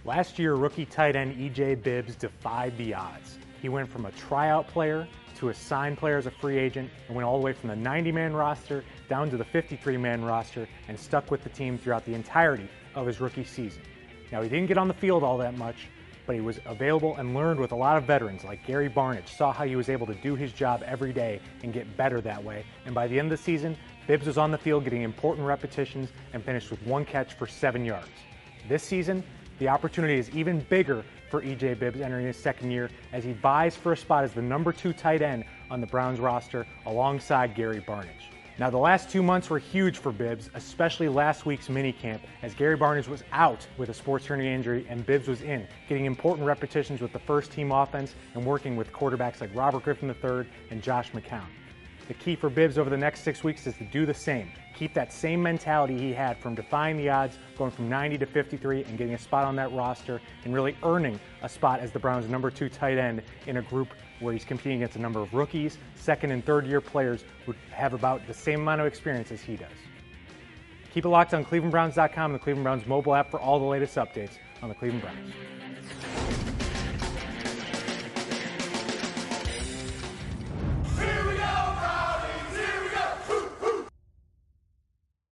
Last year, rookie tight end E.J. Bibbs defied the odds. He went from a tryout player to a signed player as a free agent and went all the way from the 90-man roster down to the 53-man roster and stuck with the team throughout the entirety of his rookie season. Now, he didn't get on the field all that much, but he was available and learned with a lot of veterans like Gary Barnidge, saw how he was able to do his job every day and get better that way. And by the end of the season, Bibbs was on the field getting important repetitions and finished with 1 catch for 7 yards. This season, the opportunity is even bigger for E.J. Bibbs entering his second year as he vies for a spot as the number 2 tight end on the Browns roster alongside Gary Barnidge. Now, the last 2 months were huge for Bibbs, especially last week's minicamp, as Gary Barnidge was out with a sports hernia injury and Bibbs was in, getting important repetitions with the first-team offense and working with quarterbacks like Robert Griffin III and Josh McCown. The key for Bibbs over the next 6 weeks is to do the same. Keep that same mentality he had from defying the odds, going from 90 to 53 and getting a spot on that roster and really earning a spot as the Browns' number 2 tight end in a group where he's competing against a number of rookies, second and third year players who have about the same amount of experience as he does. Keep it locked on ClevelandBrowns.com and the Cleveland Browns mobile app for all the latest updates on the Cleveland Browns.